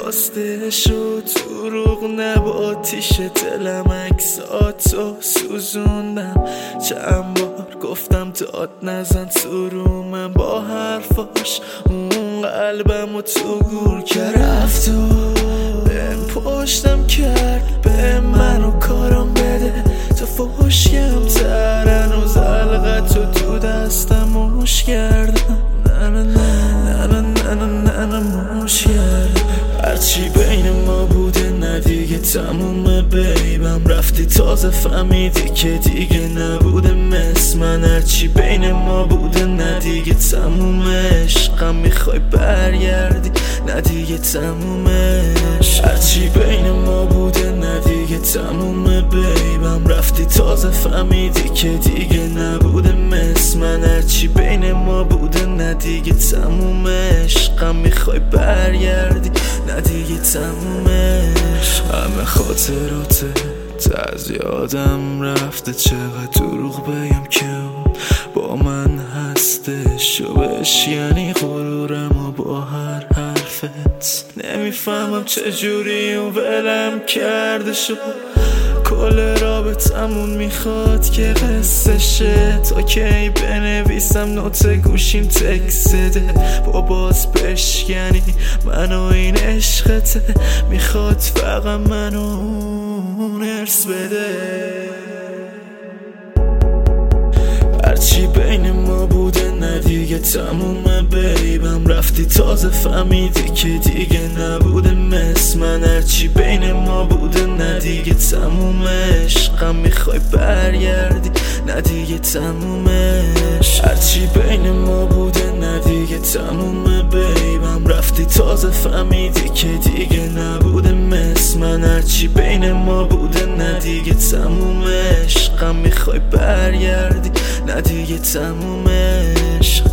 خواسته شد دروغ نبا آتیش دلم عکساتو سوزوندم. چند بار گفتم داد نزن تو رو من با حرفاش اون قلبمو تو گور کرد. رفت و بهم پشتم کرد به منو کارم بده تو فحشیم ترن و زلقتو تو دستم موش کردم. نه نه نه نه نه نه نه موش کردم. هرچی بین ما بوده نه دیگه تمومه بیبم. رفتی تازه فهمیدی که دیگه نبوده مثل من. هرچی بین ما بوده نه دیگه تمومه. عشقم میخوای برگردی نه دیگه تمومش. هرچی بین ما بوده نه دیگه تمومه بیبم. رفتی تازه فهمیدی که دیگه نبوده مثل من. هرچی بین ما بوده نه دیگه تمومه. عشقم میخوای برگردی نه دیگه تمومش. همه خاطراته از یادم رفته. چقدر دروغ بگم که اون با من هستش و بشکنی غرورم و با هر حرفت. نمیفهمم چجوری اون ولم کرده شد. کل رابطمون میخواد که قصه شه. تا کی بنویسم نوت گوشیم تکسته با باز بشکنی منو این عشقته. میخواد فقط منو ارث بده. هرچی بین ما بوده نه دیگه تمومه بیبم. رفتی تازه فهمیدی که دیگه نبوده مثل من. هرچی بین ما بوده نه دیگه تمومه. عشقم میخوای برگردی نه دیگه تمومش. هرچی بین ما بوده نه دیگه تمومه بیبم. رفتی تازه فهمیدی که دیگه نبوده مثل من. هرچی بین ما بوده نه دیگه تمومه. عشقم میخوای برگردی نه دیگه تمومش.